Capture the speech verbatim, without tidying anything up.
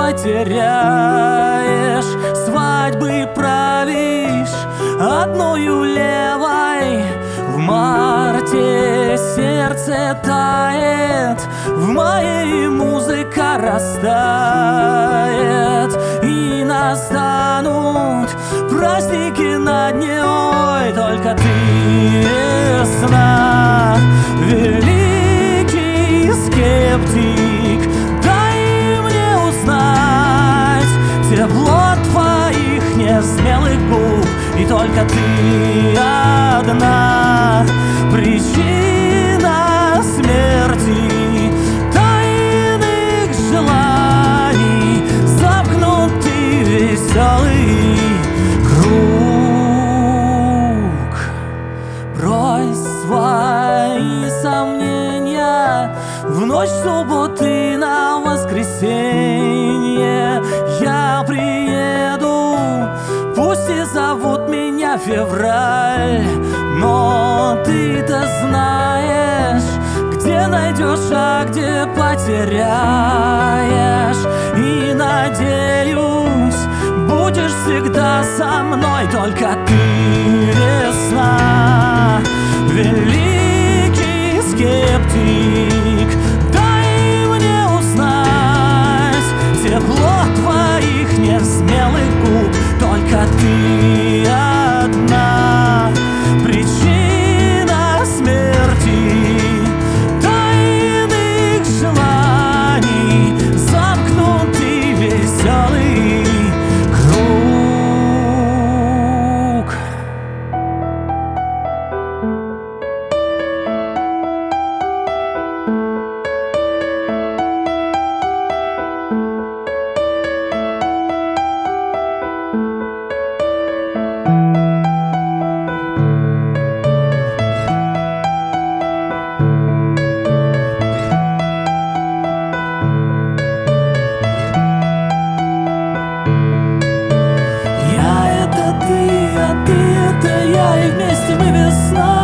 потеряешь. Свадьбы правишь одною левой. В марте сердце тает, в мае музыка растает, и настанут праздники над ней. Только ты весна, великий скептик, дай мне узнать тепло твоих несмелых губ. И только ты одна причина смерти тайных желаний, замкнутый веселый круг. Брось свои сомнения в ночь субботы на воскресенье. Я приеду, пусть и зовут меня февраль, но ты-то знаешь, где найдешь, а где потеряешь. И надеюсь, будешь всегда со мной. Только ты весна, великий скептик, дай мне узнать тепло твоих несмелых губ. Только ты одна причина смерти тайных желаний, замкнутый веселый круг. Ты, а ты — это я, и вместе мы весна.